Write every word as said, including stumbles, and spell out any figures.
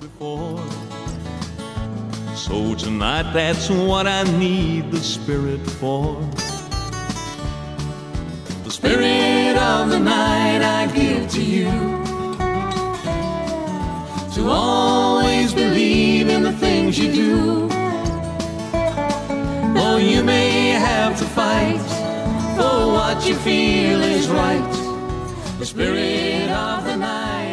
before. So tonight, that's what I need the Spirit for. The Spirit of the night I give to you, to always believe in the things you do. Though you may have to fight for what you feel is right, the Spirit of the night